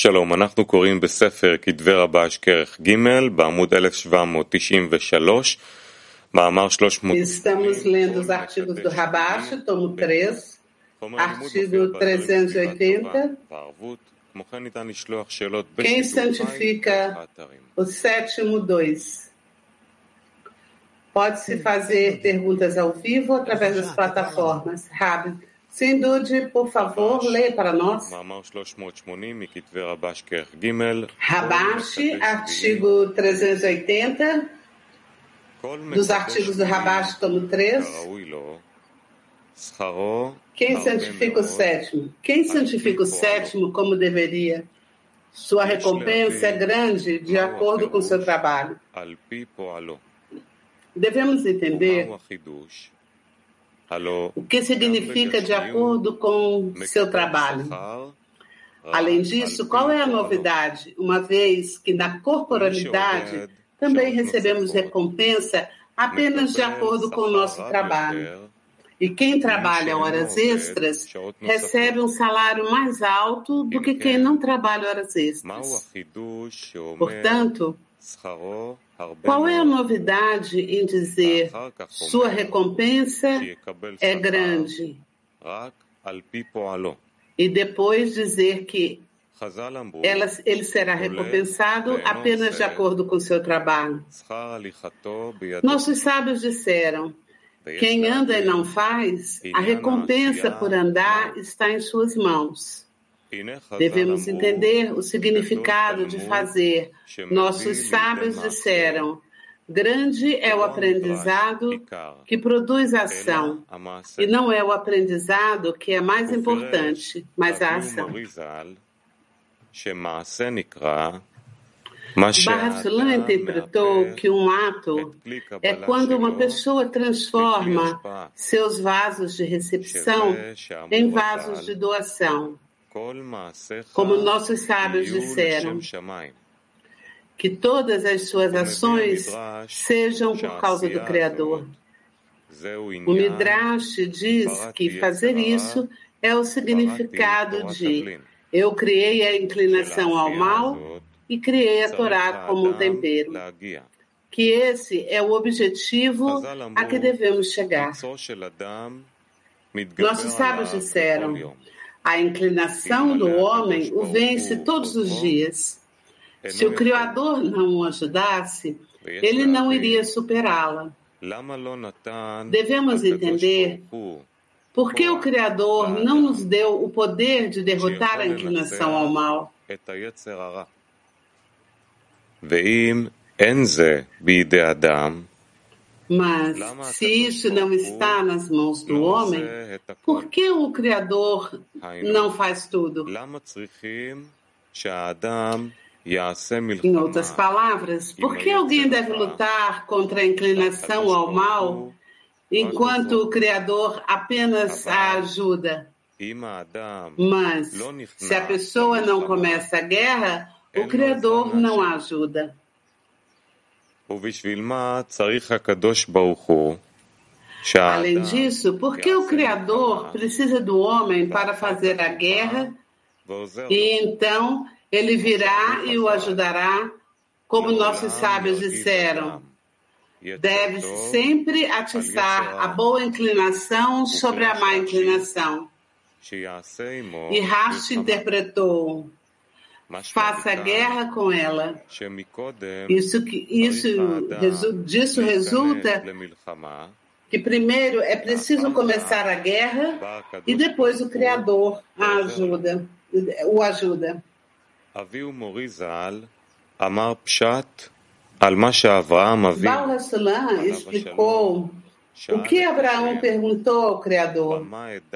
שלום, אנחנו קוראים בספר כתבי רבש כרך ג' בעמוד 1793, מאמר 300. Estamos lendo os artigos do Rabash, tomo 3, artigo 380. Quem santifica o sétimo 2? Pode-se fazer perguntas ao vivo através das plataformas. Rabi, sem dúvida, por favor, leia para nós. Rabash, artigo 380, dos artigos do Rabash, tomo 3. Quem santifica o sétimo? Quem santifica o sétimo como deveria? Sua recompensa é grande de acordo com seu trabalho. Devemos entender o que significa de acordo com seu trabalho. Além disso, qual é a novidade? Uma vez que na corporalidade também recebemos recompensa apenas de acordo com o nosso trabalho. E quem trabalha horas extras recebe um salário mais alto do que quem não trabalha horas extras. Portanto, qual é a novidade em dizer sua recompensa é grande? E depois dizer que ele será recompensado apenas de acordo com seu trabalho. Nossos sábios disseram: quem anda e não faz, a recompensa por andar está em suas mãos. Devemos entender o significado de fazer. Nossos sábios disseram: grande é o aprendizado que produz ação, e não é o aprendizado que é mais importante, mas a ação. Barrasulan interpretou que um ato é quando uma pessoa transforma seus vasos de recepção em vasos de doação. Como nossos sábios disseram, que todas as suas ações sejam por causa do Criador. O Midrash diz que fazer isso é o significado de eu criei a inclinação ao mal e criei a Torá como um tempero. Que esse é o objetivo a que devemos chegar. Nossos sábios disseram: a inclinação do homem o vence todos os dias. Se o Criador não o ajudasse, ele não iria superá-la. Devemos entender por que o Criador não nos deu o poder de derrotar a inclinação ao mal. Mas, se isso não está nas mãos do homem, por que o Criador não faz tudo? Em outras palavras, por que alguém deve lutar contra a inclinação ao mal, enquanto o Criador apenas a ajuda? Mas, se a pessoa não começa a guerra, o Criador não a ajuda. Além disso, por que o Criador precisa do homem para fazer a guerra e então ele virá e o ajudará, como nossos sábios disseram? Deve-se sempre atiçar a boa inclinação sobre a má inclinação. E Rashi interpretou: faça a guerra com ela. Disso resulta que primeiro é preciso começar a guerra e depois o Criador o ajuda. Baal Hassulam explicou o que Abraão perguntou ao Criador.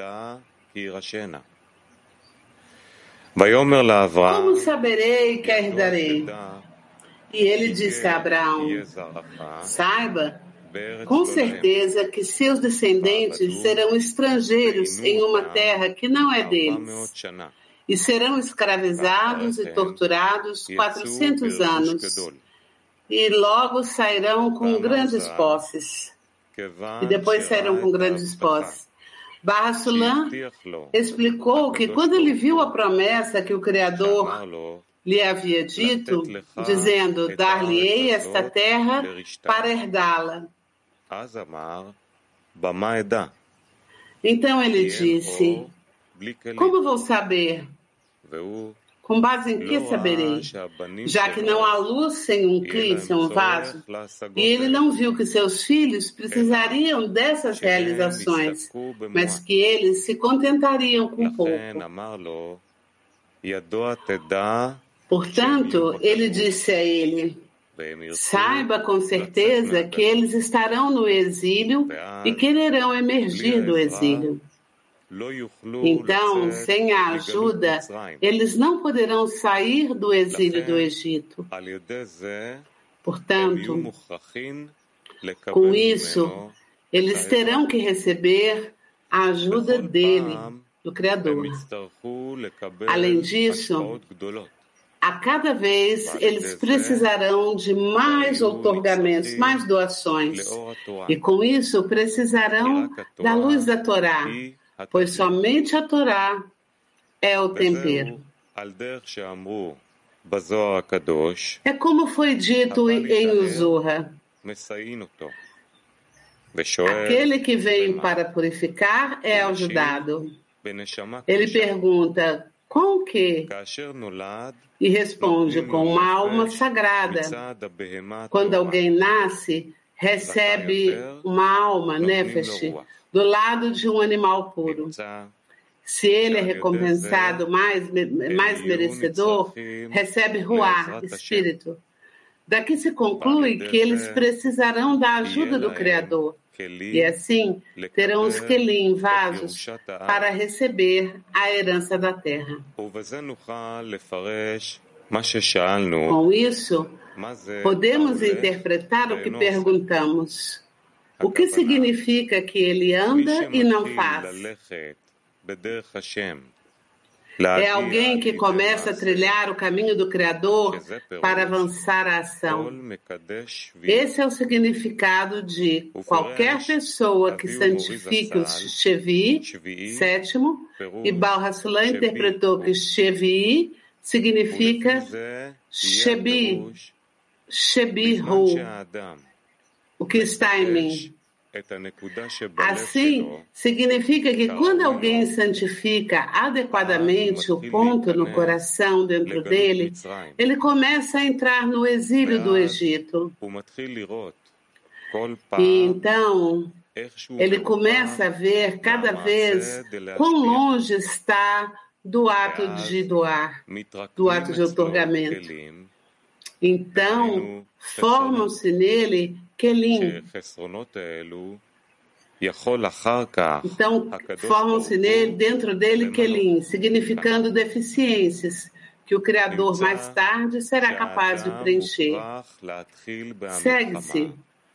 Como saberei que a herdarei? E ele disse a Abraão: saiba com certeza que seus descendentes serão estrangeiros em uma terra que não é deles, e serão escravizados e torturados 400 anos, e logo sairão com grandes posses. E depois sairão com grandes posses. Barra Sulam explicou que quando ele viu a promessa que o Criador lhe havia dito, dizendo, dar-lhe-ei esta terra para herdá-la. Então ele disse, como vou saber? Com base em que saberei? Já que não há luz sem um cli, sem um vaso. E ele não viu que seus filhos precisariam dessas realizações, mas que eles se contentariam com pouco. Portanto, ele disse a ele, saiba com certeza que eles estarão no exílio e quererão emergir do exílio. Então, sem a ajuda, eles não poderão sair do exílio do Egito. Portanto, com isso, eles terão que receber a ajuda dele, do Criador. Além disso, a cada vez eles precisarão de mais outorgamentos, mais doações. E com isso precisarão da luz da Torá, pois somente a Torá é o tempero. É como foi dito em Uzurra. Aquele que vem para purificar é ajudado. Ele pergunta, com o quê? E responde, com uma alma sagrada. Quando alguém nasce, recebe uma alma, nefesh, do lado de um animal puro. Se ele é recompensado mais merecedor, recebe ruach, espírito. Daqui se conclui que eles precisarão da ajuda do Criador. E assim terão os kelim, vasos, para receber a herança da terra. Com isso, podemos interpretar o que perguntamos. O que significa que ele anda e não faz? É alguém que começa a trilhar o caminho do Criador para avançar a ação. Esse é o significado de qualquer pessoa que santifique o Shevi, sétimo, e Baal HaSulam interpretou que Shevi significa Shebi Hu, o que está em mim. Assim, significa que quando alguém santifica adequadamente o ponto no coração dentro dele, ele começa a entrar no exílio do Egito. E então, ele começa a ver cada vez quão longe está do ato de doar, do ato de outorgamento. Então, formam-se nele kelim. Então, formam-se dentro dele kelim, significando deficiências, que o Criador mais tarde será capaz de preencher. Segue-se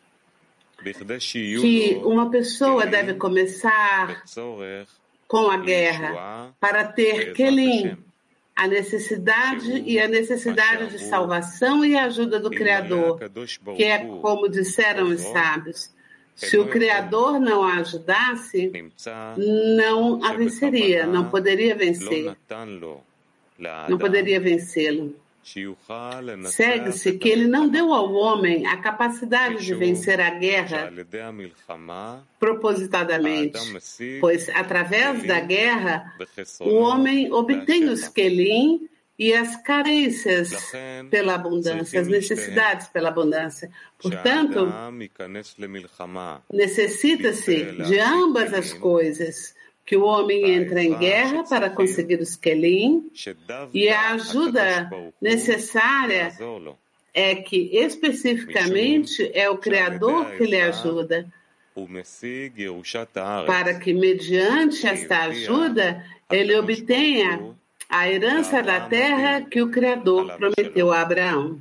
que uma pessoa deve começar com a guerra para ter kelim, a necessidade de salvação e ajuda do Criador, que é como disseram os sábios. Se o Criador não a ajudasse, não a venceria, não poderia vencer, não poderia vencê-lo. Segue-se que ele não deu ao homem a capacidade de vencer a guerra propositadamente, pois através da guerra o homem obtém os kelim e as carências pela abundância, as necessidades pela abundância. Portanto, necessita-se de ambas as coisas, que o homem entra em guerra para conseguir os kelim, e a ajuda necessária é que, especificamente, é o Criador que lhe ajuda, para que, mediante esta ajuda, ele obtenha a herança da terra que o Criador prometeu a Abraão.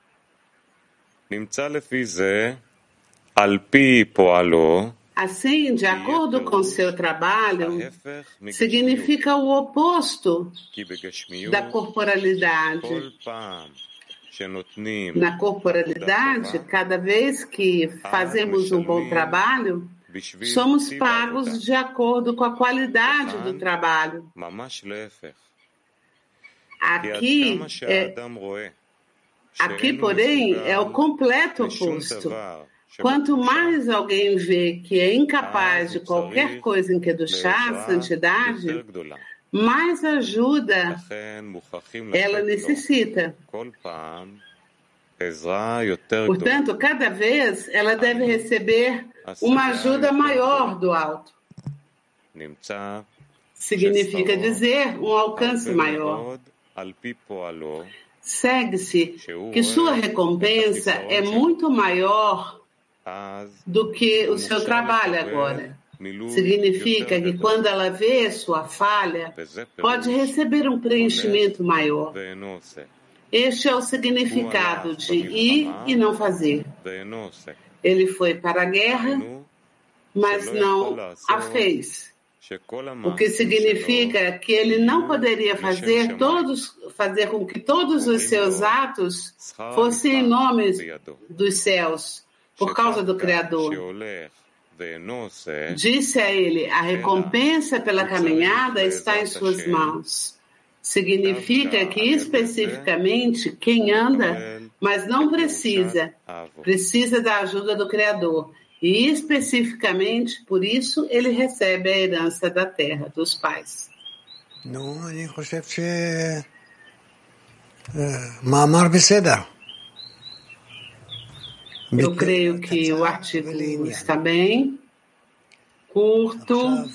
Assim, de acordo com seu trabalho, significa o oposto da corporalidade. Na corporalidade, cada vez que fazemos um bom trabalho, Somos pagos de acordo com a qualidade do trabalho. Aqui, porém, é o completo oposto. Quanto mais alguém vê que é incapaz de qualquer coisa em Kedushá, santidade, mais ajuda ela necessita. Portanto, cada vez ela deve receber uma ajuda maior do alto. Significa dizer um alcance maior. Segue-se que sua recompensa é muito maior do que o seu trabalho agora. Significa que quando ela vê sua falha, pode receber um preenchimento maior. Este é o significado de ir e não fazer. Ele foi para a guerra, mas não a fez. O que significa que ele não poderia fazer com que todos os seus atos fossem em nome dos céus, por causa do Criador. Disse a ele, a recompensa pela caminhada está em suas mãos. Significa que especificamente quem anda, mas não precisa da ajuda do Criador. E especificamente por isso ele recebe a herança da terra dos pais. Eu creio que o artigo está bem, curto,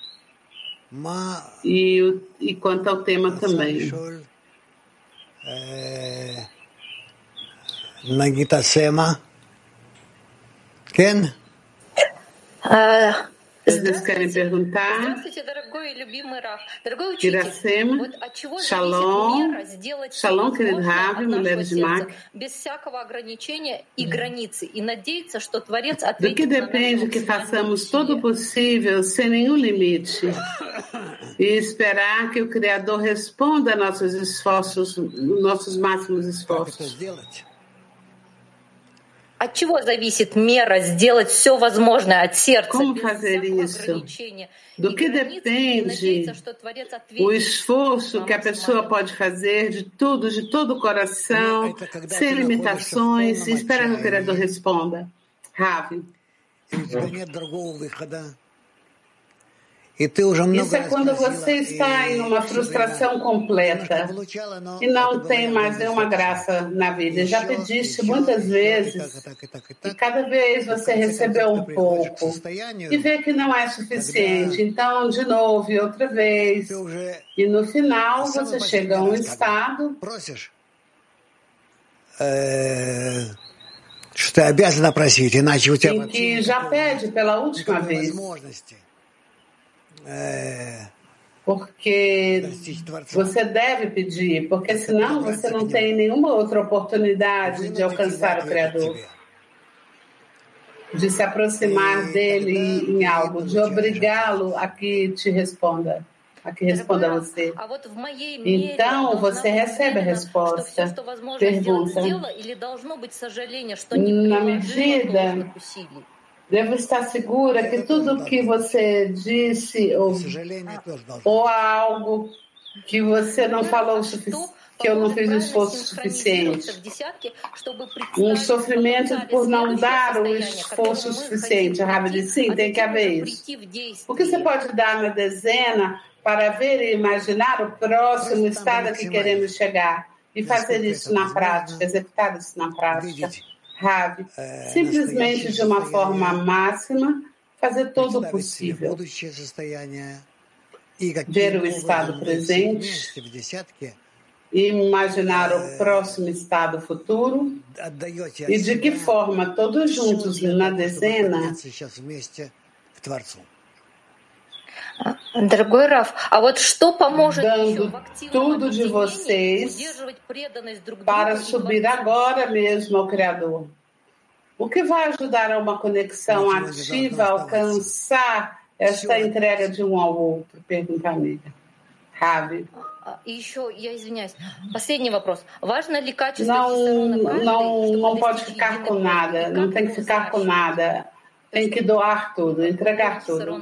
e quanto ao tema também. Nagita Sema. Ken? Vocês querem perguntar? Iracema, Shalom, querido Ravi, mulher de Mac. Do que depende que façamos todo o possível sem nenhum limite e esperar que o Criador responda a nossos esforços, nossos máximos esforços? От чего зависит мера сделать все возможное от сердца? Como fazer isso? Do que depende o esforço que a pessoa pode fazer de todo o coração, sem limitações, e esperar que o Criador responda? Ravi. Isso é quando você está em uma frustração completa e não tem mais nenhuma graça na vida. Já pediste muitas vezes e cada vez você recebeu um pouco e vê que não é suficiente. Então, de novo e outra vez. E no final você chega a um estado em que já pede pela última vez. Porque você deve pedir, porque senão você não tem nenhuma outra oportunidade de alcançar o Criador, de se aproximar dele em algo, de obrigá-lo a que te responda, a que responda a você. Então você recebe a resposta. Pergunta: na medida, devo estar segura que tudo que você disse ou algo que você não falou que eu não fiz o esforço suficiente. Um sofrimento por não dar o esforço suficiente. A Rabi disse, sim, tem que haver isso. O que você pode dar na dezena para ver e imaginar o próximo estado a que queremos chegar e fazer isso na prática, executar isso na prática? Rabi, simplesmente de uma forma máxima, fazer todo o possível. Ver o estado presente e imaginar o próximo estado futuro e de que forma todos juntos na dezena. Дорогой Раф, а вот что поможет dando tudo de vocês para subir agora mesmo ao Criador? O que vai ajudar a uma conexão ativa a alcançar esta entrega de um ao outro? Pergunta a amiga. Ravi. Não pode ficar com nada, não tem que ficar com nada. tem que doar tudo, entregar tudo.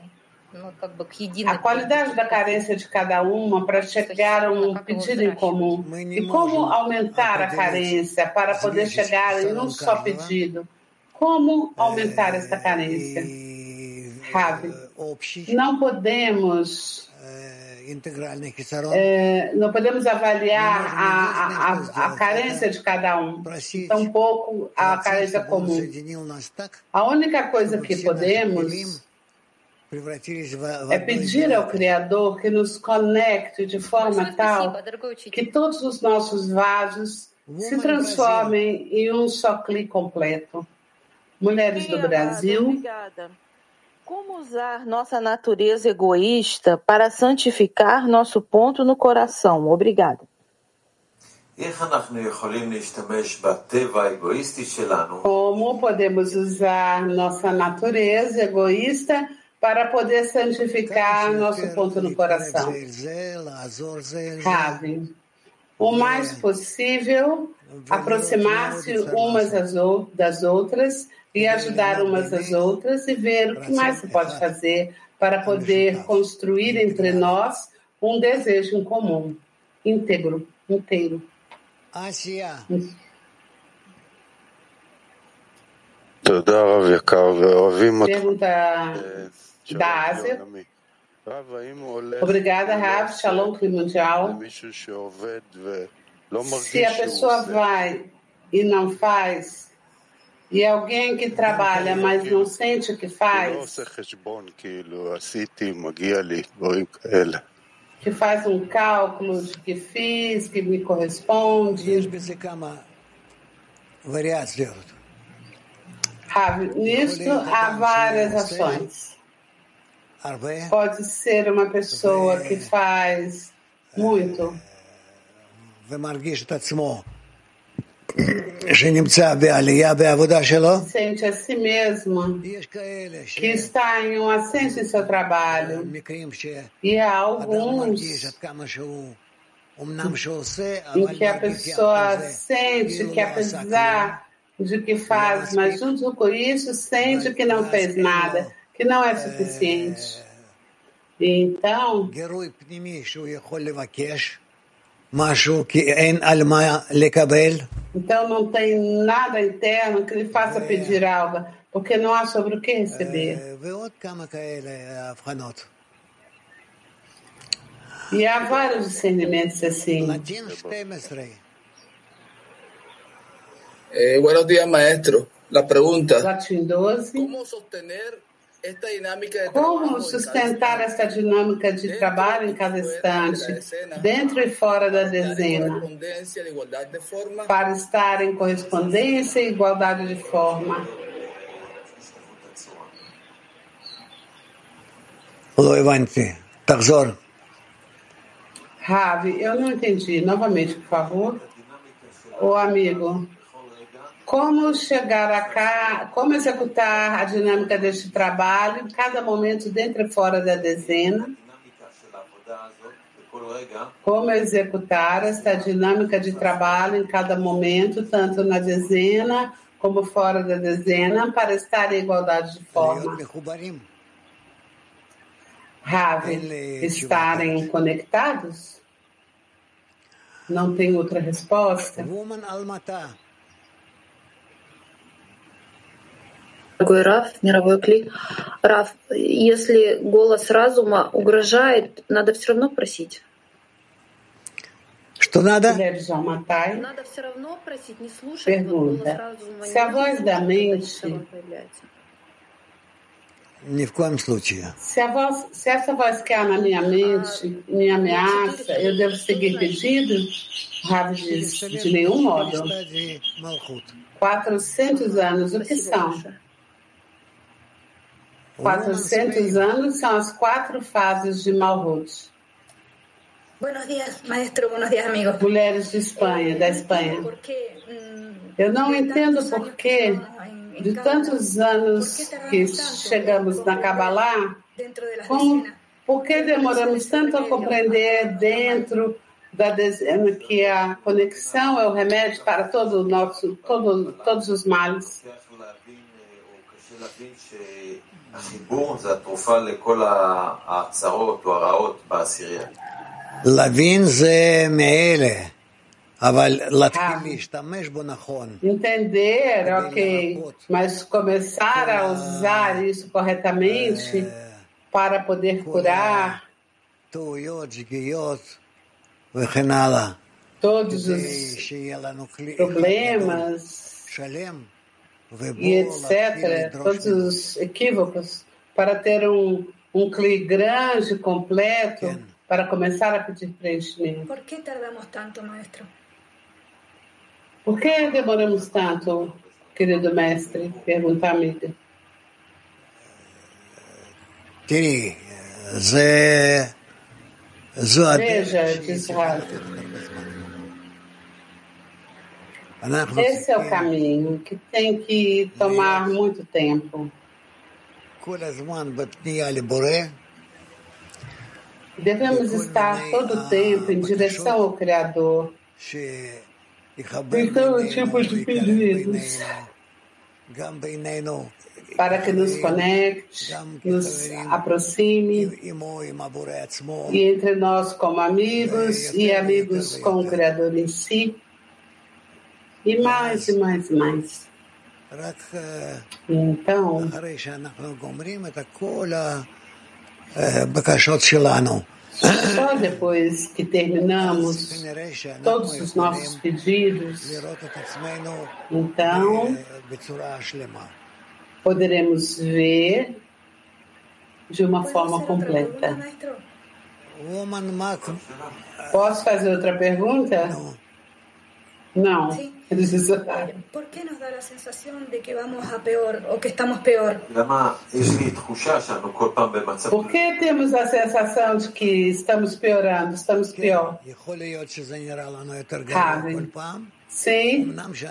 A qualidade da carência de cada uma para chegar a um pedido em comum. E como aumentar a carência para poder chegar em um só pedido? Como aumentar essa carência? Ravi, não podemos avaliar a carência de cada um, tampouco a carência comum. A única coisa que podemos é pedir ao Criador que nos conecte de forma tal que todos os nossos vasos se transformem em um só clique completo. Mulheres do Brasil. Obrigada. Como usar nossa natureza egoísta para santificar nosso ponto no coração? Obrigada. Como podemos usar nossa natureza egoísta para poder santificar nosso ponto no coração? Ravi, o mais possível, aproximar-se umas das outras e ajudar umas às outras e ver o que mais se pode fazer para poder construir entre nós um desejo em comum, inteiro. Pergunta da Ásia. Obrigada, Rav. Shalom, Clima Mundial. Se a pessoa vai e não faz, e alguém que trabalha, mas não sente o que faz, que faz um cálculo de que fiz, que me corresponde. Nisso há várias ações. Pode ser uma pessoa que faz muito, sente a si mesmo que está em um ascenso em seu trabalho, e há alguns em que a pessoa sente que apesar de que faz, mas junto com isso sente que não fez nada, que não é suficiente. Então, não tem nada interno que lhe faça pedir algo, porque não há sobre o que receber. E há vários discernimentos assim. Buenos días, maestro. La pregunta: Latim 12. Como sustentar essa dinâmica de trabalho em cada instante, dentro e fora da dezena, para estar em correspondência e igualdade de forma? Ravi, eu não entendi. Novamente, por favor. Ô amigo, como chegar a cá, como executar a dinâmica deste trabalho em cada momento dentro e fora da dezena? Como executar esta dinâmica de trabalho em cada momento, tanto na dezena como fora da dezena, para estar em igualdade de forma? Ravi, estarem conectados? Não tem outra resposta? Дорогой Раф, мировой клик. Раф, если голос разума угрожает, надо все равно просить. Что надо? Надо все равно просить, не слушать голос разума. Se a voz da mente... Ни в коем случае. Se essa voz que há na minha mente me ameaça, eu devo seguir pedido? Rav diz, de nenhum modo. 400 anos, o que são? 400 anos são as 4 fases de Malhut. Buenos días, maestro. Buenos días, amigos. Mulheres da Espanha. Eu não entendo por que, de tantos anos que chegamos na Kabbalah, por que demoramos tanto a compreender dentro da dezena que a conexão é o remédio para todos os males? להבין זה מאלה, אבל להתחיל להשתמש בו נכון. Entender, ok, mas começar a usar isso corretamente para poder curar טעויות, שגיאות וכן הלאה. todos os problemas e etc., todos os equívocos, para ter um CLI grande, completo, para começar a pedir preenchimento. ¿Por qué tardamos tanto, maestro? Por que demoramos tanto, querido mestre? Pergunta a amiga. תראי, Veja, diz Rav, esse é o caminho que tem que tomar muito tempo. Devemos estar todo o tempo em direção ao Criador, em todo tipo de pedidos, para que nos conecte, nos aproxime, e entre nós como amigos e amigos com o Criador em si, e mais, e mais, e mais. Então, só depois que terminamos todos os nossos pedidos, então poderemos ver de uma forma completa. Posso fazer outra pergunta? Não. ¿Por qué nos da la sensación de que vamos a peor o que estamos peor? Por que temos a sensação de que estamos piorando, estamos pior? Sim.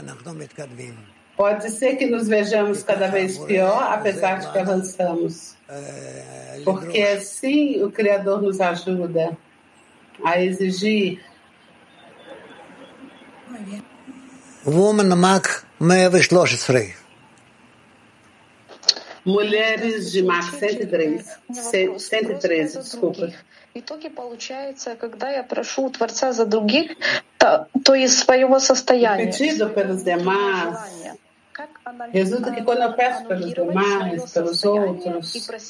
Pode ser que nos vejamos cada vez pior, apesar de que avançamos. Porque assim o Criador nos ajuda a exigir. Woman Mac 113. Mulheres de Mac 113, desculpa. В итоге получается, когда я прошу у Творца за других, то из своего состояния. Pedido pelos demais. Resulta que quando eu peço pelos demais, pelos outros,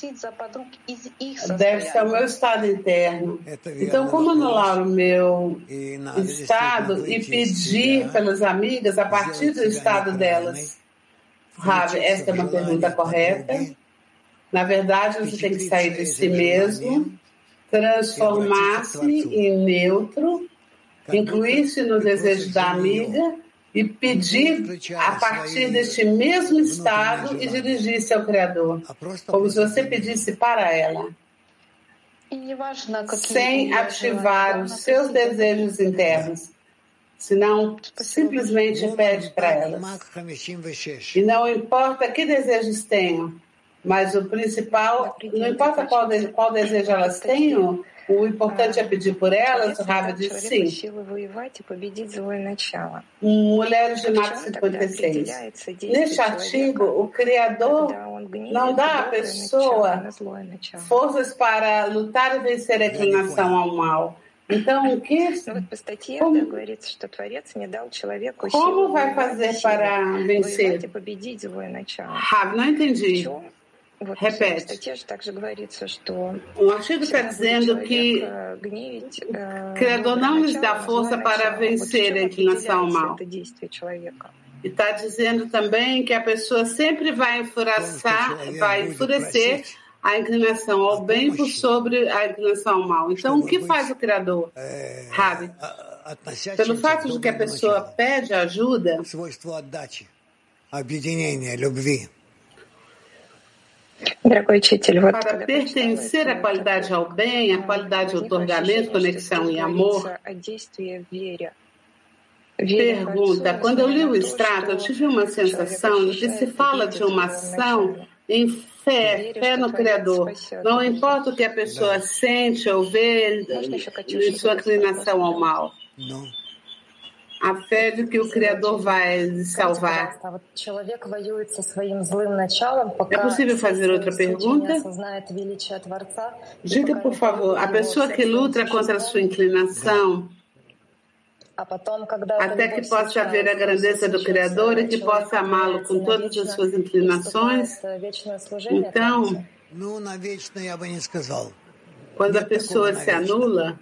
deve ser o meu estado interno. Então, como anular o meu estado e pedir pelas amigas a partir do estado delas? Rav, esta é uma pergunta correta. Na verdade, você tem que sair de si mesmo, transformar-se em neutro, incluir-se no desejo da amiga e pedir a partir deste mesmo estado e dirigir-se ao Criador, como se você pedisse para ela, sem ativar os seus desejos internos, senão simplesmente pede para elas. E não importa que desejos tenham, mas o principal, não importa qual desejo elas tenham, o importante é pedir por elas. O Rav diz sim. Mulheres de Mac 56. Neste artigo, o Criador não dá à pessoa forças para lutar e vencer a inclinação ao mal. Então, como vai fazer para vencer? Rav, não entendi. Repete. O artigo está dizendo que o Criador não nos dá força para vencer a inclinação ao mal. E está dizendo também que a pessoa sempre vai enfurecer a inclinação ao bem por sobre a inclinação ao mal. Então, o que faz o Criador? Rabi, pelo fato de que a pessoa pede ajuda, para pertencer à qualidade ao bem, à qualidade de otorgamento, conexão e amor. Pergunta: quando eu li o extrato, eu tive uma sensação de que se fala de uma ação em fé no Criador. Não importa o que a pessoa sente ou vê em sua inclinação ao mal. A fé de que o Criador vai salvar. É possível fazer outra pergunta? Diga, por favor, a pessoa que luta contra a sua inclinação, até que possa ver a grandeza do Criador e que possa amá-lo com todas as suas inclinações. Então, quando a pessoa se anula,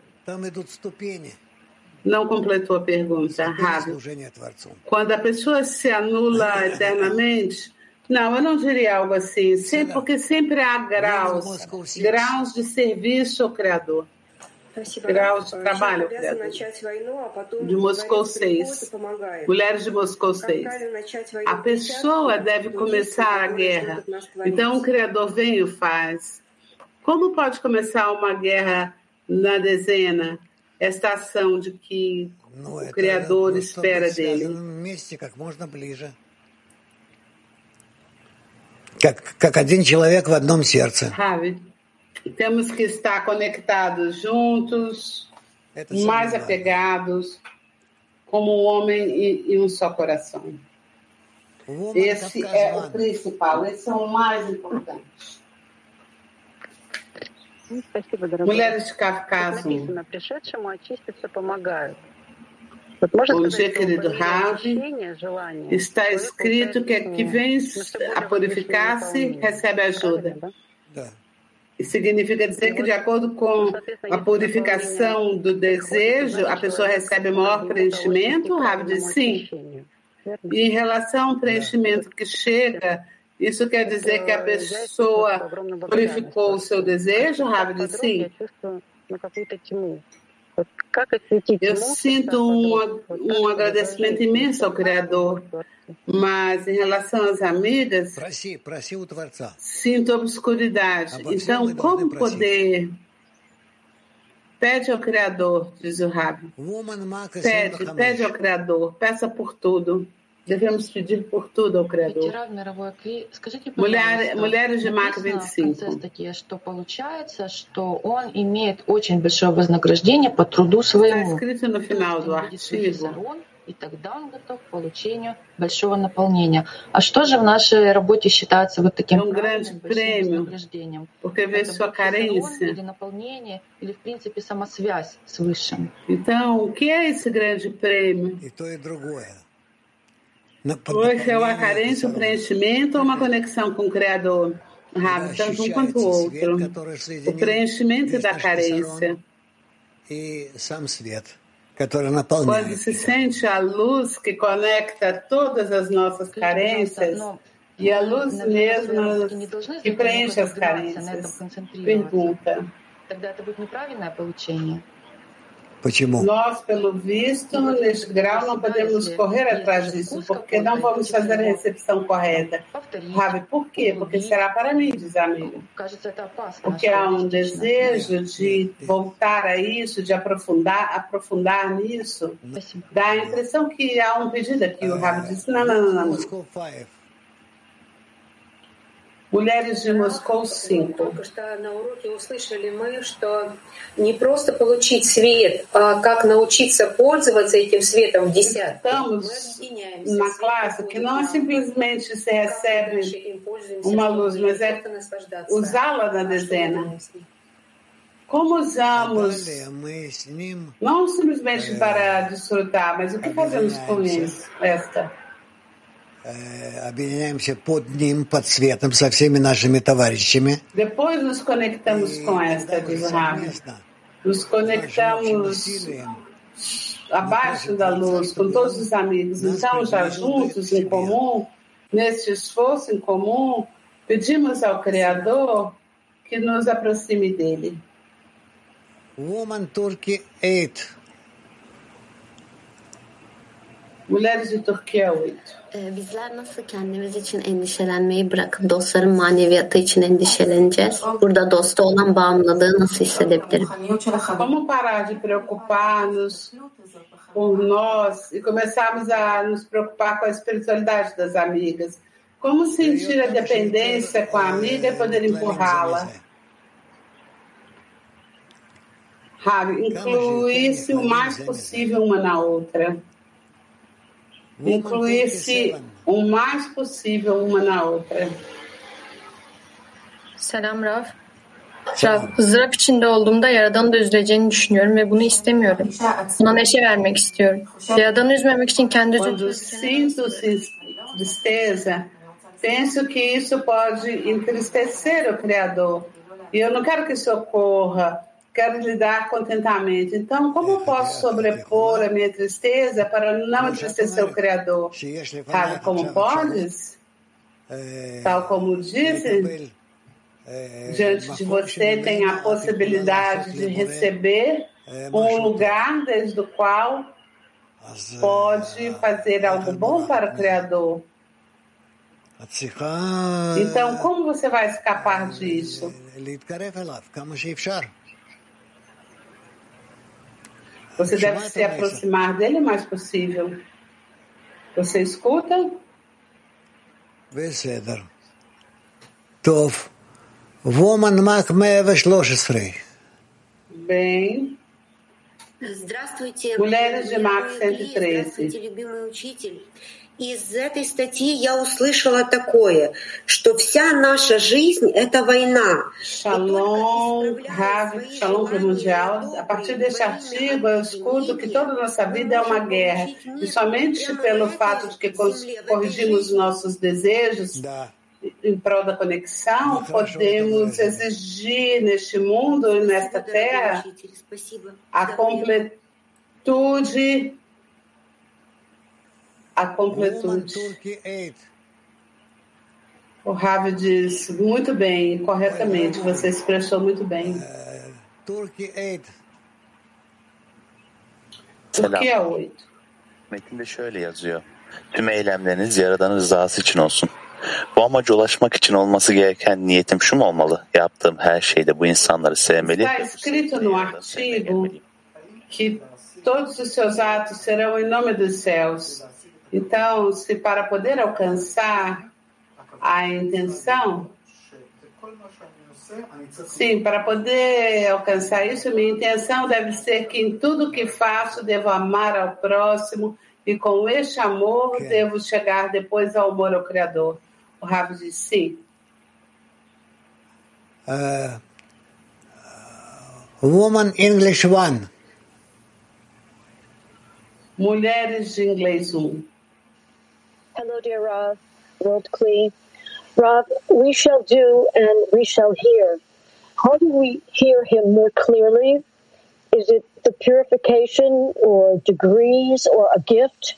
não completou a pergunta, Rabi. Quando a pessoa se anula eternamente, não, eu não diria algo assim, porque sempre há graus de serviço ao Criador. Graus de trabalho ao Criador. De Moscou 6. Mulheres de Moscou 6. A pessoa deve começar a guerra. Então o Criador vem e o faz. Como pode começar uma guerra na dezena? Esta ação de que o Criador espera dele. Как один человек в одном сердце. Temos que estar conectados juntos, mais apegados, como um homem e um só coração. Esse é o principal, esse é o mais importante. Mulheres de Cáucaso. Bom dia, querido Ravi. Está escrito que vem a purificar-se, recebe ajuda. Isso significa dizer que, de acordo com a purificação do desejo, a pessoa recebe maior preenchimento? Ravi diz sim. E em relação ao preenchimento que chega, isso quer dizer que a pessoa purificou o seu desejo? Ravi diz sim. Eu sinto um agradecimento imenso ao Criador, mas em relação às amigas, sinto obscuridade. Então, como poder? Pede ao Criador, diz o Rabi. Pede ao Criador, peça por tudo. Devemos pedir por tudo ao Criador. Mulheres de Mach 25. Está escrito no final do artigo. И тогда он готов к получению большого наполнения. А что же в нашей работе считается вот таким большим вознаграждением? Или наполнение, или в принципе самосвязь с Высшим? Então, o que é esse grande prêmio? Hoje é uma carência, um preenchimento ou uma conexão com o Criador? Rabi, tanto um quanto o outro. O preenchimento da carência. Quando se sente a luz que conecta todas as nossas carências e a luz mesmo que preenche as carências. Pergunta. Nós, pelo visto, neste grau, não podemos correr atrás disso, porque não vamos fazer a recepção correta. Rabi, por quê? Porque será para mim, diz a amiga. Porque há um desejo de voltar a isso, de aprofundar nisso. Dá a impressão que há um pedido aqui. O Rabi disse, não. Mulheres de Moscou 5. На уроке услышали мы, что не просто получить свет, а как научиться пользоваться этим светом в десятку. Estamos na classe que não é simplesmente se recebe uma luz, mas é usá-la na dezena. Como usamos, não simplesmente para desfrutar, mas o que fazemos com isso? Объединяемся под ним, под светом, со всеми нашими товарищами. Depois nos conectamos com esta, diz o Rabi. Nos conectamos abaixo da luz, com todos os amigos. Então, já juntos, em comum, nesse esforço em comum, pedimos ao Criador que nos aproxime dele. Woman Turkey 8. Mulheres de Turquia 8. Bizler nasıl kendimiz için endişelenmeyi bırakıp dostların maneviyatı için endişeleneceğiz? Burada dosta olan bağımlılığı nasıl hissedebilirim? Como parar de preocupar-nos por nós e começarmos a nos preocupar com a espiritualidade das amigas? Como sentir a dependência com a amiga e poder empurrá-la? Rabi, incluir-se o mais possível uma na outra. incluir-se o mais possível uma na outra. Selam Rav. Rav, ızdırap içinde olduğumda Yaradan'ı da üzüleceğini düşünüyorum ve bunu istemiyorum. Ona neşe vermek istiyorum. Yaradan'ı üzmemek için kendi Quando sinto tristeza, penso que isso pode entristecer o Criador. E eu não quero que isso ocorra. Quero lidar contentamente. Então, como eu posso sobrepor a minha tristeza para não entristecer o Criador? Sabe como podes? Tal como dizem, diante de você tem a possibilidade de receber um lugar desde o qual pode fazer algo bom para o Criador. Então, como você vai escapar disso? Você deve se aproximar dele o mais possível. Você escuta? Woman Mac 113. Bem. Mulheres de Mac 113. Из этой статьи я услышала такое, что вся наша жизнь – это война. Shalom, Rav, Shalom Mundial. A partir deste artigo, eu escuto que toda a nossa vida é uma guerra. E somente pelo fato de que corrigimos nossos desejos em prol da conexão, podemos exigir neste mundo e nesta terra a completude. O Rav diz muito bem, corretamente, você expressou muito bem. Türkiye 8. Metinde şöyle yazıyor. Tüm eylemleriniz Yaradan'ın rızası için olsun. Bu amaca ulaşmak için olması gereken niyetim şu mu olmalı? Yaptığım her şeyde bu insanları sevmeli. Está escrito no artigo que todos os seus atos serão em nome dos céus. Então, se para poder alcançar a intenção, sim, para poder alcançar isso, minha intenção deve ser que em tudo que faço devo amar ao próximo e com este amor devo chegar depois ao amor ao Criador. O Rav diz sim. Woman English 1. Mulheres de Inglês 1. Hello, dear Rav, World Kli. Rav, we shall do and we shall hear. How do we hear him more clearly? Is it the purification or degrees or a gift?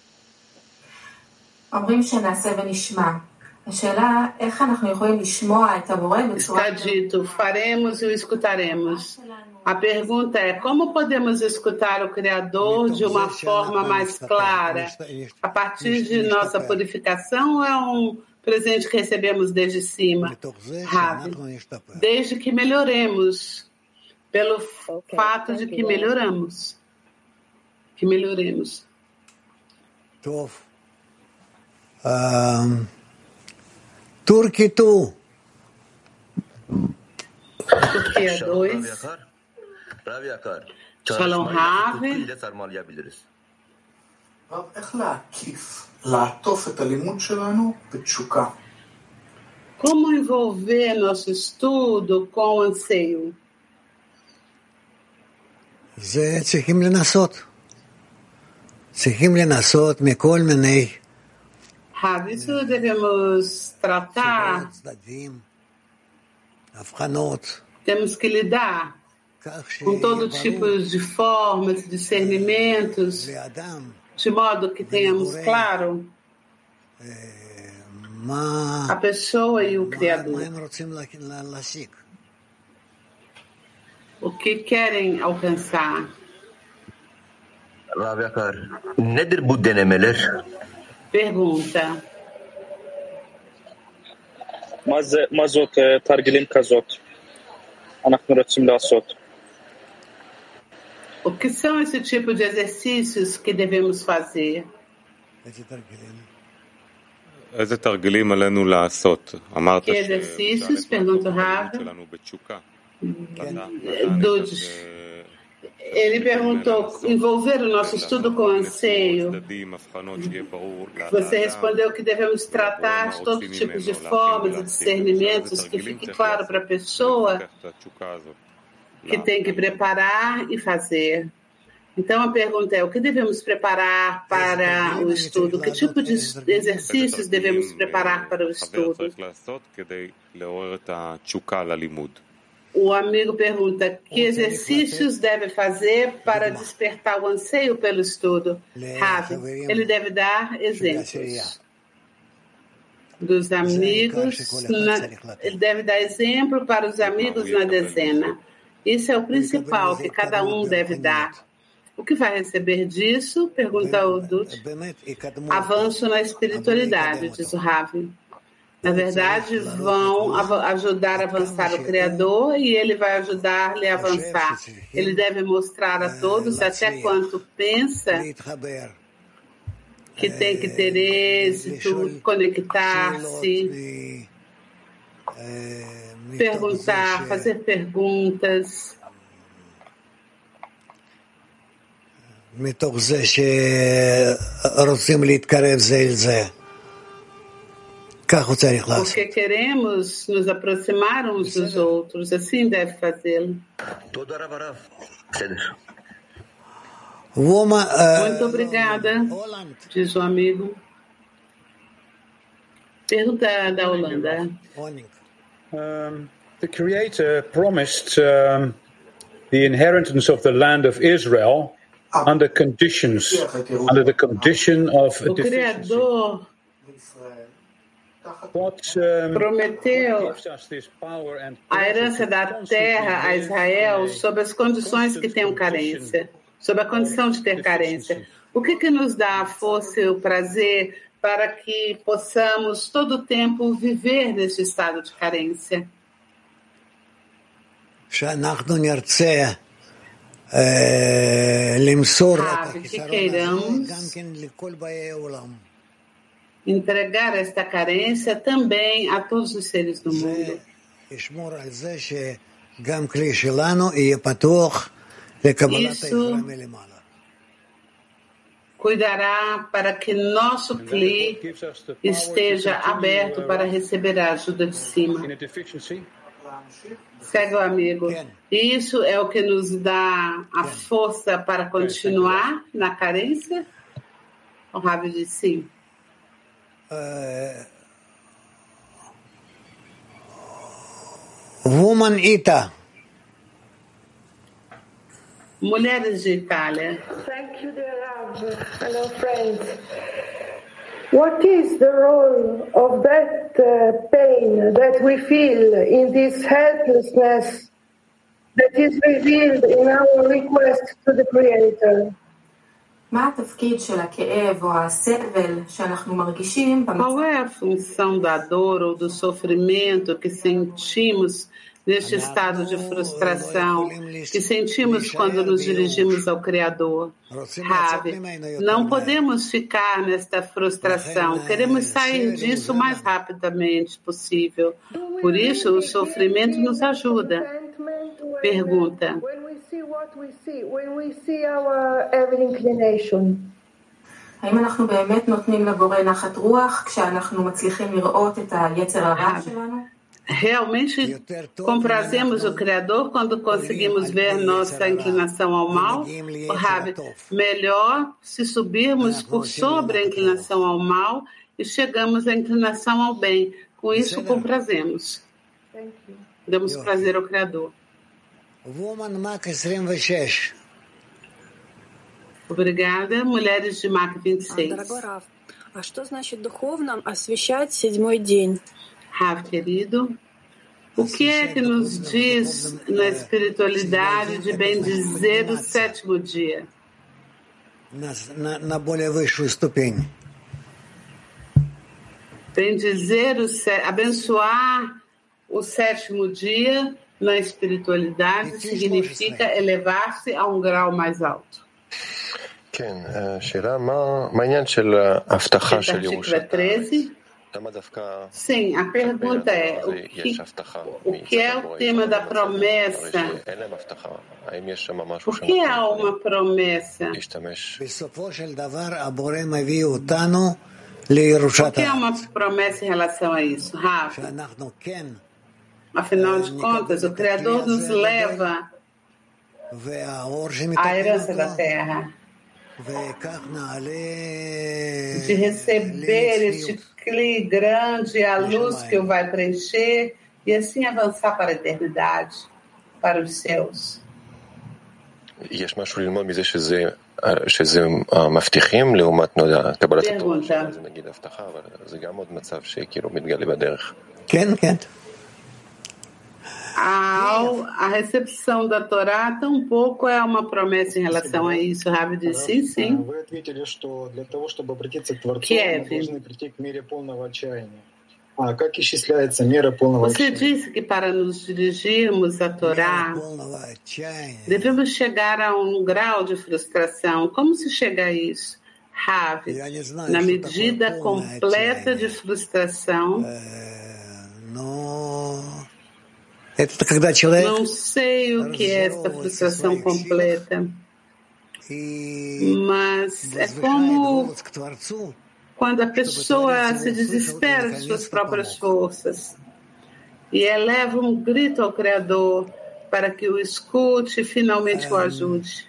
אומרים שנעשה ונשמע. השאלה, איך אנחנו יכולים לשמוע את הבורא בצורה... Está dito, faremos e o escutaremos. A pergunta é, como podemos escutar o Criador de uma forma mais clara? A partir de nossa purificação ou é um presente que recebemos desde cima? Rav, desde que melhoremos, pelo fato de que melhoramos. Que melhoremos. Turkey 2. Türkiye 2. Shalom Rav. Como envolver nosso estudo com anseio? צריכים לנסות מכל מיני Rav, isso devemos tratar, temos que lidar com todo tipo de formas, discernimentos, de modo que tenhamos claro a pessoa e o Criador. O que querem alcançar? Rav Yakar, nedir bu denemeler? Pergunta. מה זאת תרגילים כזאת? אנחנו רוצים לעשות. O que são esse tipo de exercícios que devemos fazer? איזה תרגילים עלינו לעשות? אמרת Que exercícios? Pergunta o Rav. Ele perguntou, envolver o nosso estudo com anseio. Você respondeu que devemos tratar todos os tipos de formas e discernimentos, que fique claro para a pessoa que tem que preparar e fazer. Então, a pergunta é, o que devemos preparar para o estudo? Que tipo de exercícios devemos preparar para o estudo? O amigo pergunta, que exercícios deve fazer para despertar o anseio pelo estudo? Ravi, ele deve dar exemplos dos amigos, ele deve dar exemplo para os amigos na dezena. Isso é o principal que cada um deve dar. O que vai receber disso? Pergunta o Dut. Avanço na espiritualidade, diz o Ravi. Na verdade, vão ajudar a avançar o Criador e ele vai ajudar-lhe a avançar. Ele deve mostrar a todos até quanto pensa que tem que ter êxito, conectar-se, perguntar, fazer perguntas. מתוך זה שרוצים להתקרב זה אל זה. כך הוא צריך לעשות. Porque queremos nos aproximar uns dos outros, assim deve fazê-lo. Muito obrigada, diz o amigo. Pergunta da Holanda. The Creator promised the inheritance of the land of Israel under conditions, under the condition of a deficiency. Prometeu a herança da terra a Israel sob as condições que tenham carência, sob a condição de ter carência. O que nos dá a força e o prazer para que possamos todo o tempo viver nesse estado de carência? Que queiramos entregar esta carência também a todos os seres do mundo. Isso cuidará para que nosso Kli esteja aberto para receber a ajuda de cima. Segue o amigo. Isso é o que nos dá a força para continuar na carência? O Rabi diz sim. Woman Ita. Mulheres de Itália. Thank you, dear Rav. Hello, friends. What is the role of that pain that we feel in this helplessness that is revealed in our request to the Creator? Qual é a função da dor ou do sofrimento que sentimos neste estado de frustração que sentimos quando nos dirigimos ao Criador? Rabi, não podemos ficar nesta frustração. Queremos sair disso o mais rapidamente possível. Por isso, o sofrimento nos ajuda. Pergunta. האם אנחנו באמת נותנים לבורא נחת רוח כשאנחנו מצליחים לראות את היצר הרע שלנו? Realmente comprazemos o Criador quando conseguimos ver nossa inclinação ao mal? Rabi, melhor se subirmos por sobre a inclinação ao mal e chegamos à inclinação ao bem. Com isso comprazemos. Damos prazer ao Criador. Obrigada. Mulheres de Mac 26. А что значит духовно освещать седьмой день? Rav, querido, o que é que nos diz na espiritualidade de bendizer o sétimo dia? Bendizer, abençoar o sétimo dia na espiritualidade significa elevar-se a um grau mais alto. כן, שאלה, מה העניין של ההבטחה של ירושלים? Sim, a pergunta é o que é o tema da promessa? Por que há uma promessa? Por que há uma promessa em relação a isso, Rafa? Afinal de contas, o Criador nos leva à herança da terra, de receber este cli grande, a luz que o vai preencher e assim avançar para a eternidade, para os céus. Pergunta. A recepção da Torá tampouco é uma promessa em relação a isso. Rabi disse sim. Você disse que para nos dirigirmos à Torá devemos chegar a um grau de frustração. Como se chega a isso? Rabi, na medida completa de frustração. Não sei o que é essa frustração completa, mas é como quando a pessoa se desespera de suas próprias forças e eleva um grito ao Criador para que o escute e finalmente o ajude.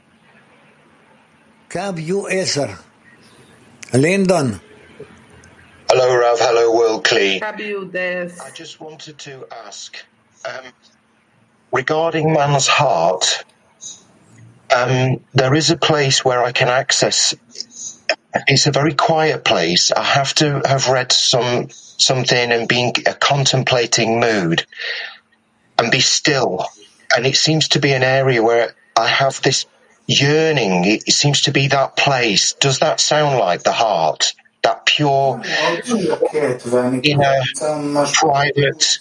Lyndon. Hello, Rav. Hello, World Kli. I just wanted to ask, regarding man's heart, there is a place where I can access. It's a very quiet place. I have to have read something and be in a contemplating mood and be still. And it seems to be an area where I have this yearning. It seems to be that place. Does that sound like the heart? That pure, inner, private.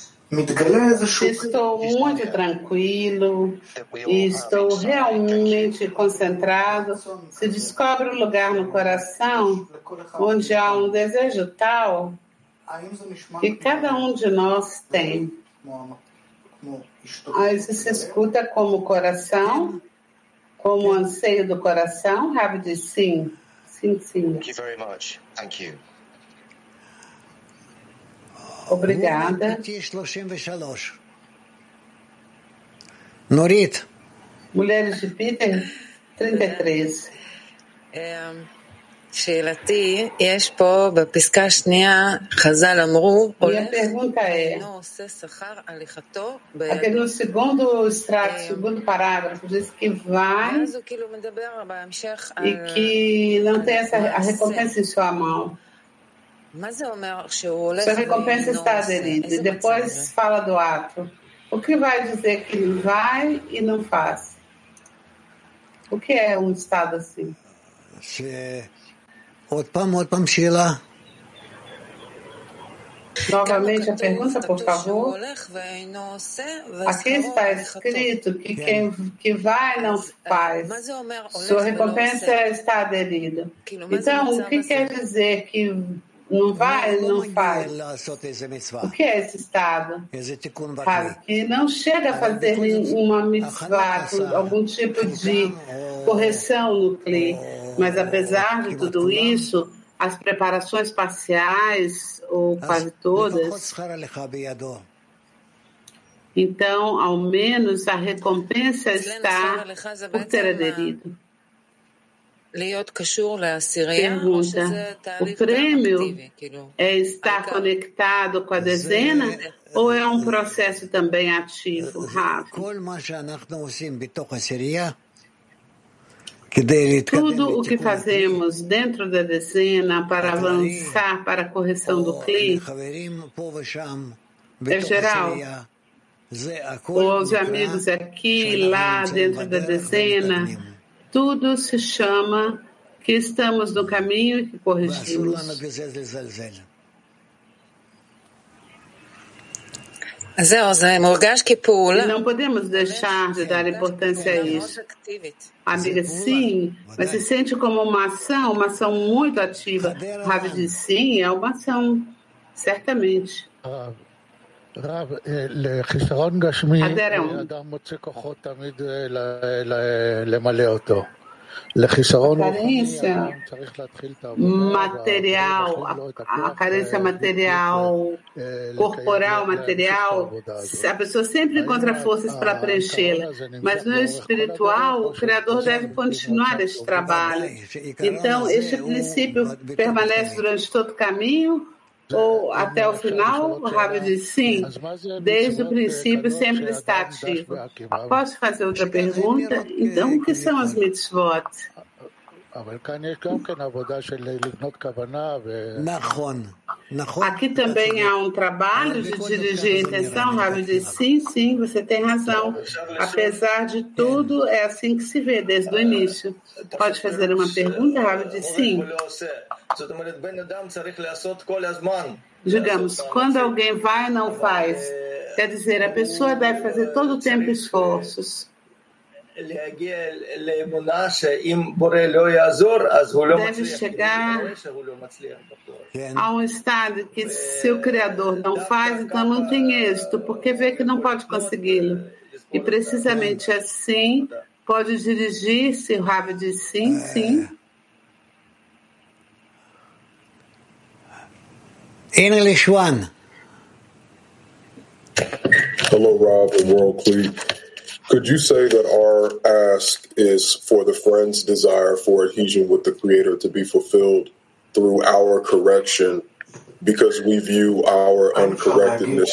Estou muito tranquilo e estou realmente concentrado. Se descobre um lugar no coração onde há um desejo tal que cada um de nós tem. Isso se escuta como coração, como anseio do coração? Rabi diz sim. Sim, sim. Thank you very much. Thank you. Obrigada. Norit. Mulheres de Peter, 33. שאלתי, יש פה בפסקה השנייה, חז"ל אמרו, אינו עושה שכר הליכתו aqui no segundo extrato, segundo parágrafo, diz que vai e que não tem a recompensa em sua mão. Sua recompensa está aderida. E depois fala do ato. O que vai dizer que vai e não faz? O que é um estado assim? Novamente a pergunta, por favor. Aqui está escrito que quem que vai não faz. Sua recompensa está aderida. Então, o que quer dizer que não vai, não faz? O que é esse estado? Que não chega a fazer uma mitzvah, algum tipo de correção no Kli. Mas, apesar de tudo isso, as preparações parciais, ou quase todas, então, ao menos, a recompensa está por ter aderido. Pergunta, o prêmio é estar conectado com a dezena ou é um processo também ativo, Rafa? Tudo o que fazemos dentro da dezena para avançar para a correção do Kli é geral. Os amigos aqui e lá dentro da dezena, tudo se chama que estamos no caminho e que corrigimos. E não podemos deixar de dar importância a isso. A amiga, sim, mas se sente como uma ação muito ativa. O Rav diz, sim, é uma ação, certamente. Carência material, a carência material, corporal, material, a pessoa sempre encontra forças para preenchê-la, mas no espiritual, o Criador deve continuar este trabalho. Então, este princípio permanece durante todo o caminho, ou até o final? O Rav diz sim, desde o princípio sempre está ativo. Posso fazer outra pergunta? Então, o que são as mitzvot? Aqui também há um trabalho de dirigir a intenção. O Rav diz sim, você tem razão. Apesar de tudo, é assim que se vê desde o início. Pode fazer uma pergunta? O Rav diz sim. Digamos, quando alguém vai e não faz, quer dizer, a pessoa deve fazer todo o tempo esforços. Deve chegar a um estado que se o Criador não faz, então não tem êxito, porque vê que não pode consegui-lo. E precisamente assim pode dirigir-se. O Rav diz sim. English one. Hello, Rob and World Cleat. Could you say that our ask is for the friend's desire for adhesion with the Creator to be fulfilled through our correction, because we view our uncorrectedness?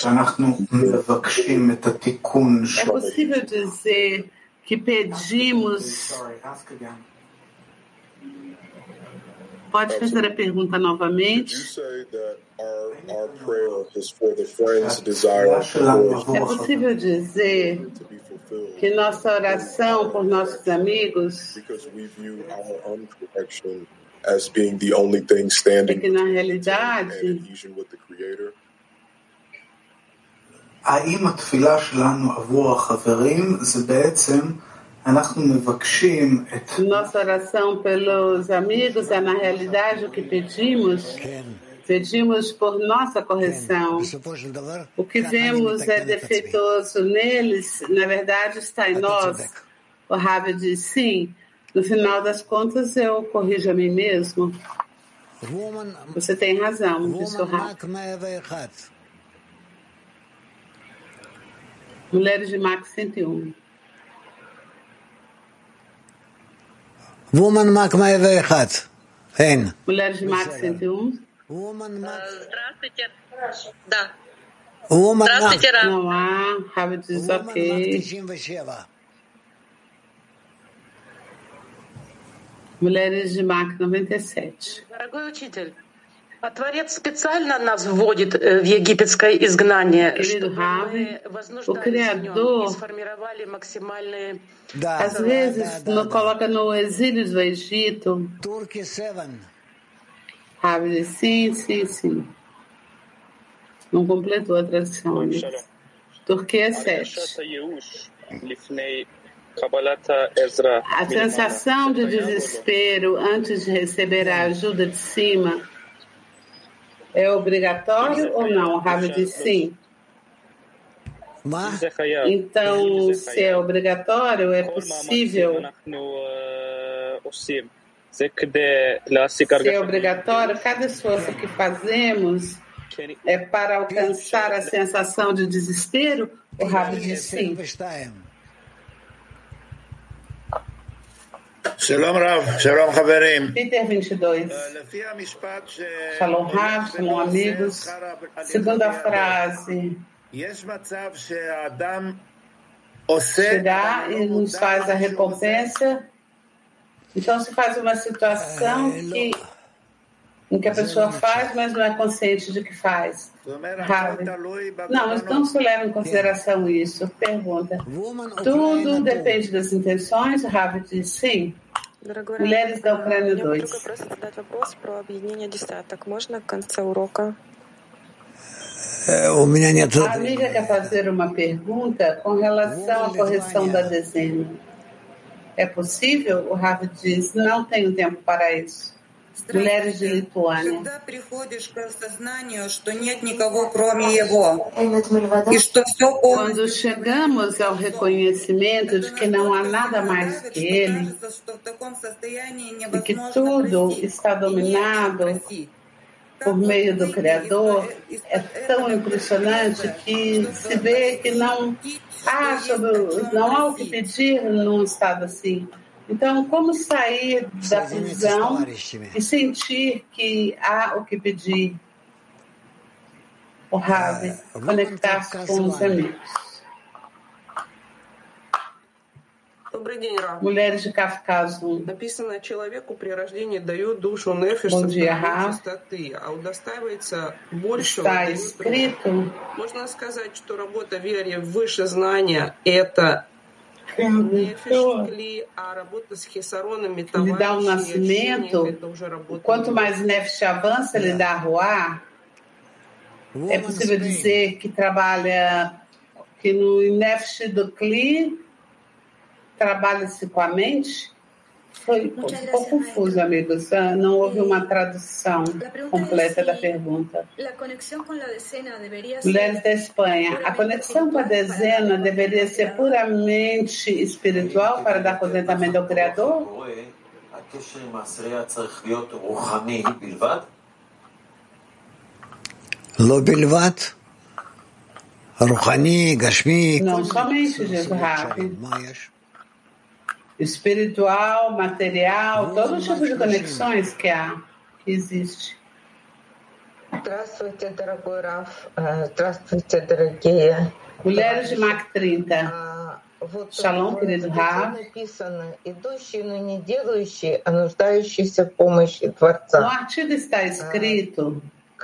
É possível dizer que pedimos... Pode fazer a pergunta novamente. É possível dizer que nossa oração por nossos amigos é que na realidade האם התפילה שלנו עבור החברים זה בעצם nossa oração pelos amigos é, na realidade, o que pedimos? Pedimos por nossa correção. O que vemos é defeituoso neles, na verdade, está em nós. O Rav diz sim. No final das contas, eu corrijo a mim mesmo. Você tem razão, disse o Rav. Mulheres de Max 101. Woman Mac 101. Hein. Mulheres de Max 101. Здравствуйте. Да. Здравствуйте, Рав. Não há. Rav diz ok. Mulheres de Mac 97. Дорогой учитель, Творец специально нас вводит в египетское изгнание, чтобы мы вознуждались в нем и сформировали максимальные... Às vezes, nos coloca no exílio do Egito. Rav diz sim. Não completou a tradução. Turquia 7. A sensação de desespero antes de receber a ajuda de cima é obrigatório ou não? O Rav diz sim. Então, se é obrigatório, é possível. Se é obrigatório, cada esforço que fazemos é para alcançar a sensação de desespero? O Rav diz sim. Shalom Rav, Shalom Haverim. Peter 22. Shalom Rav, Shalom amigos. Segunda frase. Chegar e nos faz a recompensa. Então se faz uma situação em que a pessoa faz, mas não é consciente de que faz. Rav. Não se leva em consideração isso. Pergunta. Tudo depende das intenções? Rav diz sim. Mulheres da Ucrânia 2. A amiga quer fazer uma pergunta com relação à correção da dezena. É possível? O Rav diz, não tenho tempo para isso. Mulheres de Lituânia. Quando chegamos ao reconhecimento de que não há nada mais que Ele, e que tudo está dominado por meio do Criador, é tão impressionante que se vê que não há o que pedir num estado assim. Então, como sair da prisão e sentir que há o que pedir? O Rav, conectar-se com os amigos. Mulheres de Cáfcaso. Написано, человеку при рождении дают душу нефиш чистоты, а удостаивается большего. Está escrito. Можно сказать, что работа веры выше знания — это нефиш кли, а работа с хисаронами, Ele dá o nascimento. Quanto mais nefesh avança, ele dá ruá. É possível dizer que trabalha, que no nefesh do Kli trabalha-se com a mente? Foi um pouco confuso, amigos. Não houve uma tradução completa da pergunta. Mulheres da Espanha. A conexão com a dezena deveria ser puramente espiritual para dar contentamento ao Criador? Não somente, Jesus. Espiritual, material, todo tipo de conexões que existe. Здравствуйте, дорогой Раф. Здравствуйте, дорогие. Mulheres de Mac 30. Shalom, querido Rav. Идущие, но не делающие, а нуждающиеся в помощи Творца. No artigo está escrito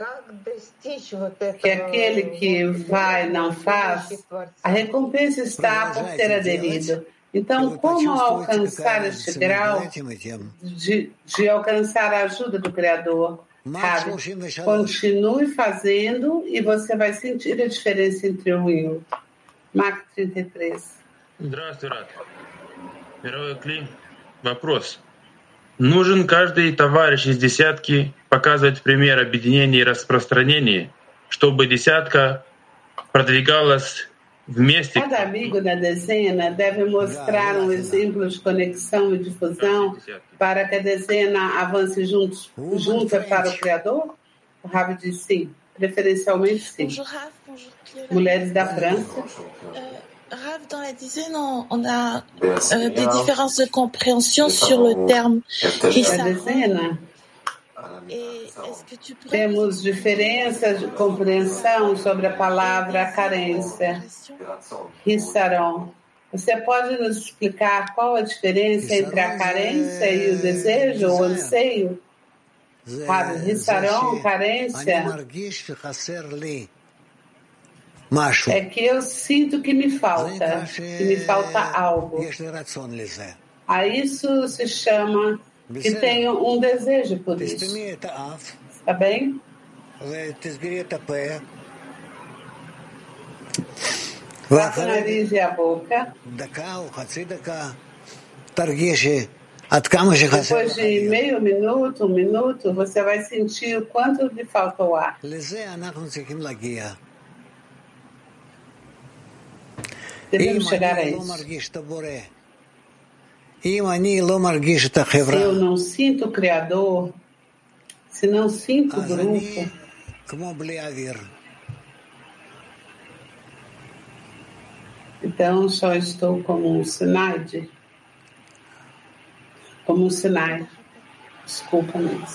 que aquele que vai e não faz, a recompensa está por ter aderido. Então, como alcançar este grau de alcançar a ajuda do Criador? Continue fazendo e você vai sentir a diferença entre um e outro. Mark 33. Здравствуй, Рад. Мировой Кли. Вопрос. Нужен каждый товарищ из десятки показывать пример объединения и распространения, чтобы десятка продвигалась вместе. Cada amigo da dezena deve mostrar um exemplo de conexão e difusão para que a dezena avance junto para o Criador? O Rav diz sim, preferencialmente sim. Mulheres da França. Rav, dans la dizaine, on a des différences de compréhension sur le terme Hisaron. Temos diferenças de compreensão sobre a palavra carência. Hisaron. Você pode nos explicar qual a diferença entre a carência e o desejo, o anseio? Hisaron, carência, é que eu sinto que me falta algo. A isso se chama que tenho um desejo por isso. Está bem? Faça o nariz e a boca. Depois de meio minuto, 1 minuto, você vai sentir o quanto lhe falta o ar. Devemos chegar a isso. Se eu não sinto o Criador, se não sinto o grupo, então só estou como um Sinai. Desculpa, mas...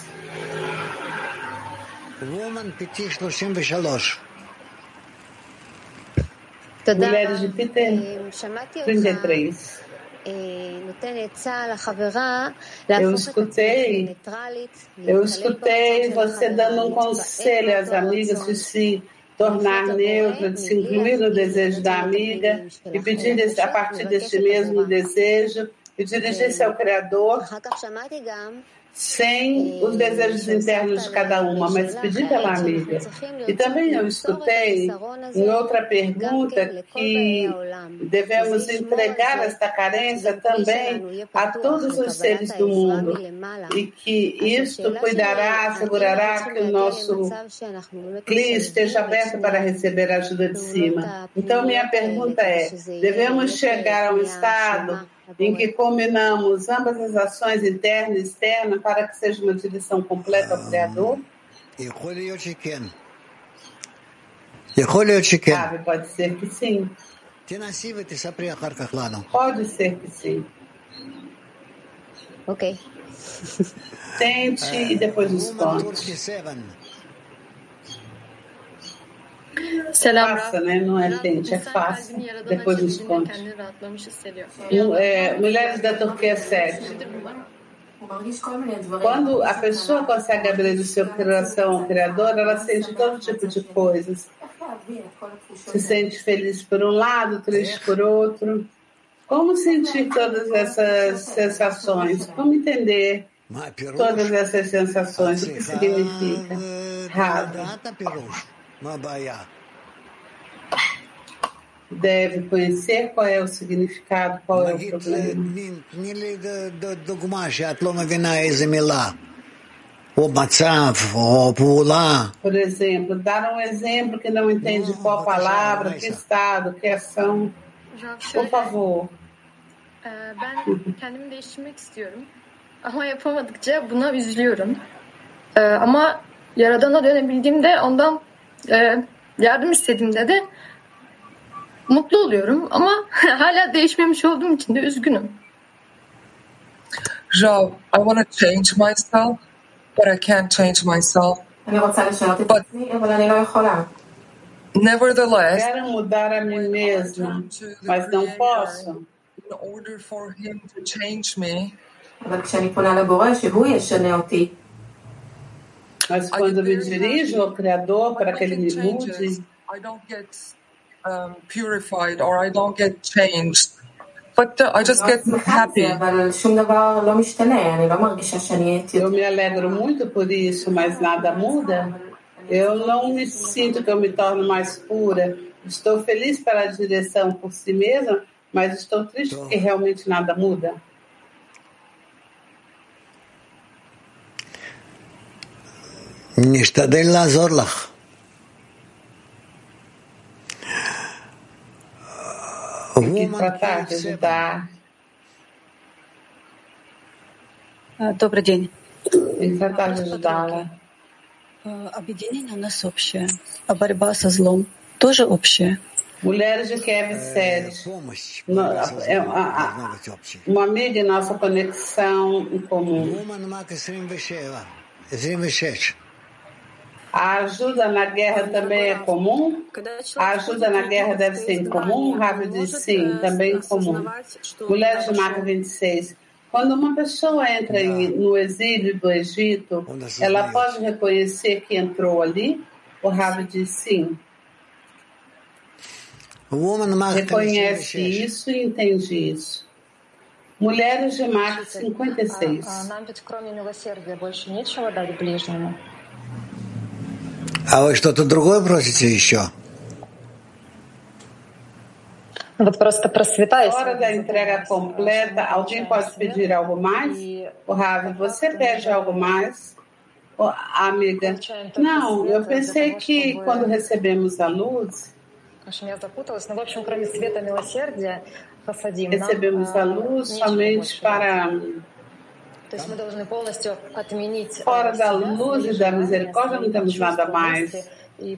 Mulheres de Peter 33. Eu escutei você dando um conselho às amigas de se tornar neutra, de se incluir no desejo da amiga e pedir a partir deste mesmo desejo e dirigir-se ao Criador. sem os desejos internos de cada uma, mas pedir pela amiga. E também eu escutei em outra pergunta que devemos entregar esta carência também a todos os seres do mundo e que isto cuidará, assegurará que o nosso CLI esteja aberto para receber a ajuda de cima. Então, minha pergunta é, devemos chegar a um estado em que combinamos ambas as ações interna e externa para que seja uma direção completa ao Criador? Sabe, pode ser que sim. Pode ser que sim. Ok. Tente e depois nos conte. Selam. Faça, né? Não é tente, é fácil. Depois nos conte. Mulheres da Turquia 7. Quando a pessoa consegue abrir o seu coração ao Criador, ela sente todo tipo de coisas. Se sente feliz por um lado, triste por outro. Como sentir todas essas sensações? Como entender todas essas sensações? O que significa? Rabi. Deve conhecer qual é o significado, qual é o problema. Por exemplo, dar um exemplo que não entende qual palavra, que estado, que ação. Por favor. Ben kendimi değiştirmek istiyorum. Ama yapamadıkça buna üzülüyorum. Ama Yaradan'a dönebildiğimde ondan yardım istediğimde de mutlu oluyorum. Ama hala değişmemiş olduğum için de üzgünüm. Rav, I want to change myself, but I can't change myself. But nevertheless, quero mudar a mim mesma, mas não posso. In order for him to change me, mas quando me dirijo ao Criador para que Ele me mude, I don't get purified or I don't get changed, but I just get happy. Eu me alegro muito por isso, mas nada muda. Eu não me sinto que eu me torno mais pura. Estou feliz pela direção por si mesma, mas estou triste porque realmente nada muda. נשתדל לעזור לך. Tem que tratar de ajudar. Добрый день. Tem que tratar de ajudá-la. Объединение у нас общее, а борьба со злом тоже общая. Mulheres de Kiev 7. Uma amiga e nossa conexão em comum. A ajuda na guerra também é comum? A ajuda na guerra deve ser em comum? Rabi diz sim, também em comum. Mulheres de Marca 26. Quando uma pessoa entra no exílio do Egito, ela pode reconhecer que entrou ali? O Rabi diz sim. Reconhece isso e entende isso. Mulheres de Marca 56. А вы что-то другое просите еще? Hora da entrega completa, alguém pode pedir algo mais? O Ravi, você pede algo mais? Amiga, não, eu pensei que quando recebemos a luz, recebemos a luz somente para... Fora da luz e da misericórdia não temos nada mais.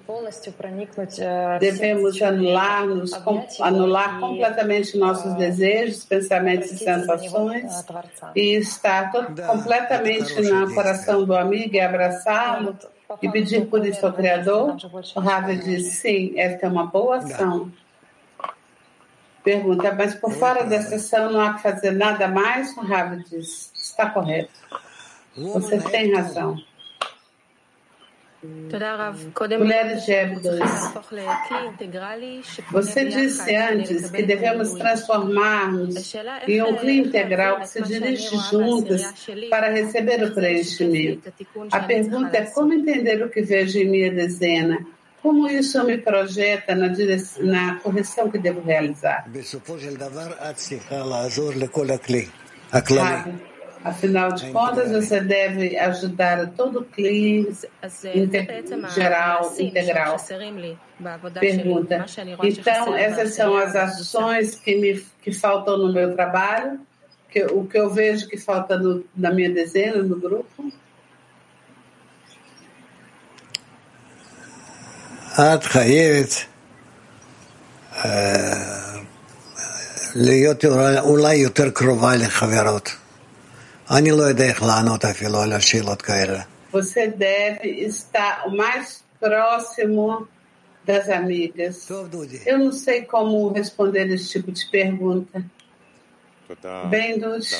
Devemos anular completamente nossos desejos, pensamentos e sensações e estar completamente no coração do amigo e abraçá-lo e pedir por isso ao Criador. O Ravi diz, sim, esta é uma boa ação. Pergunta, mas por fora dessa ação não há que fazer nada mais? O Ravi diz, está correto. Você tem razão. Mulheres gêmeas, você disse antes que devemos transformar-nos em um clã integral que se dirige juntas para receber o preenchimento. A pergunta é como entender o que vejo em minha dezena? Como isso me projeta na correção que devo realizar? Afinal de contas, você deve ajudar a todo o clima geral, integral. Pergunta. Então, essas são as ações que faltam no meu trabalho? O que eu vejo que falta na minha dezena, no grupo? את חייבת להיות אולי יותר קרובה לחברות. אני לא יודע איך לענות אפילו על השאלות כאלה. Você deve estar o mais próximo das amigas. Eu não sei como responder esse tipo de pergunta. Bem, Dutch.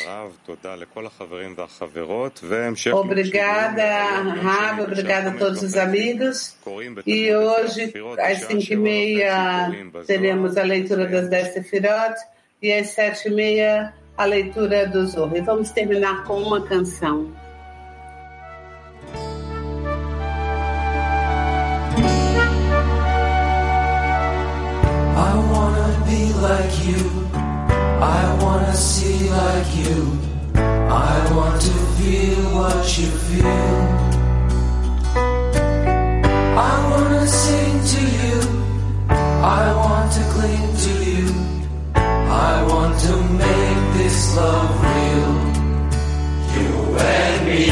Obrigada, Rav, obrigada a todos os amigos. E hoje, às 5h30, teremos a leitura das 10 Sefirot e às 7h30 a leitura do Zohar. E vamos terminar com uma canção. I wanna be like you. I wanna see like you. I want to feel what you feel. I wanna sing to you. I want to cling to you. I want to make this love real. You and me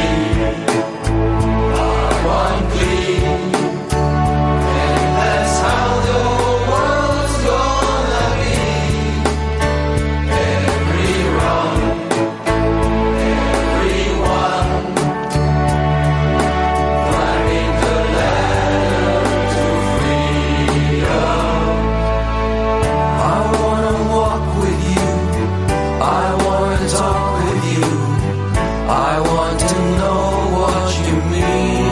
are one clean. And that's how the world's gonna be. Everyone, climbing the ladder to freedom. I wanna walk with you. I wanna talk with you. I want to know what you mean.